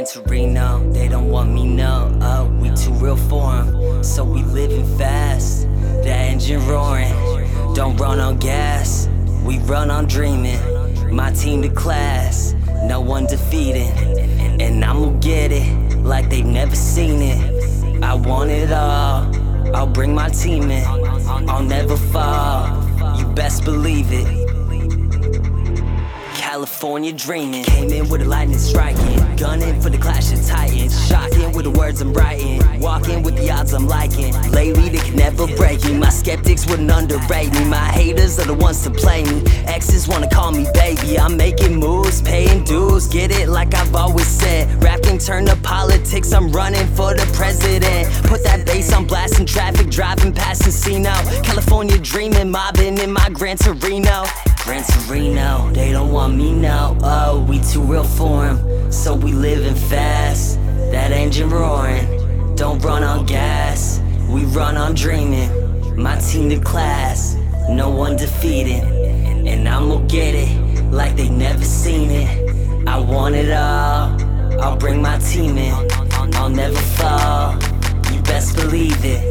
Gran Torino, they don't want me, no. Oh, we too real for 'em, so we living fast. That engine roaring, don't run on gas. We run on dreaming, my team to class. No one defeated, and I'ma get it like they've never seen it. I want it all, I'll bring my team in. I'll never fall, you best believe it. California dreaming, came in with a lightning striking, gunning for the clash of titans, shocking with the words I'm writing, walking with the odds I'm liking. Lately they can never break me, my skeptics wouldn't underrate me, my haters are the ones to play me, exes wanna call me baby. I'm making moves, paying dues, get it like I've always said. Rapping turned to politics, I'm running for the president. Put that bass on blast in traffic, driving past Encino. California dreaming, mobbing in my Gran Torino. Gran Torino, they don't want me, no. Oh, we too real for 'em, so we living fast. That engine roaring, don't run on gas. We run on dreaming, my team to class. No one defeated, and I'ma get it like they never seen it. I want it all, I'll bring my team in. I'll never fall, you best believe it.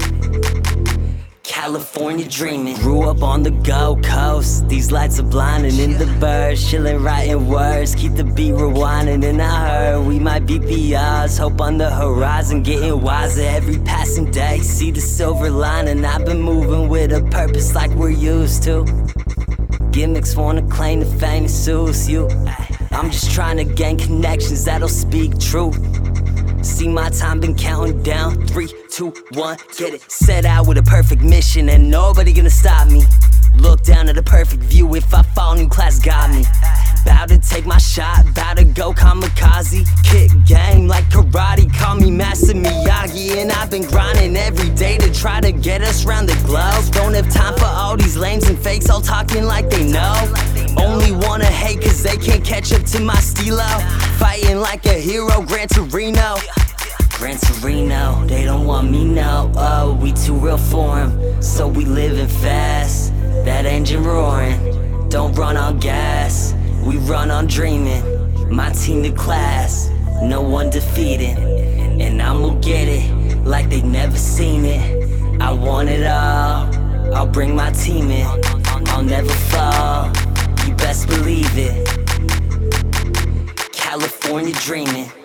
California dreaming, grew up on the Gold Coast. These lights are blinding in the birds, chilling, writing words, keep the beat rewinding. And I heard we might beat the odds, hope on the horizon, getting wiser every passing day. See the silver lining, I've been moving with a purpose like we're used to. Gimmicks wanna claim the fame and soothe you. I'm just trying to gain connections that'll speak truth. See my time been counting down, 3, 2, 1, get it. Set out with a perfect mission and nobody gonna stop me. Look down at a perfect view, if I fall, new class got me. Bout to take my shot, bout to go kamikaze. Kick game like karate, call me Master Miyagi. And I've been grinding every day to try to get us round the globe. Don't have time for all these lames and fakes all talking like they know. Only wanna hate cause they can't catch up to my stilo. Fighting like a hero, Gran Torino. Gran Torino, they don't want me, no. Oh, we too real for 'em, so we living fast. That engine roaring, don't run on gas. We run on dreaming, my team to class. No one defeated, and I'ma get it like they never seen it. I want it all, I'll bring my team in. I'll never fall, you best believe it. California dreaming.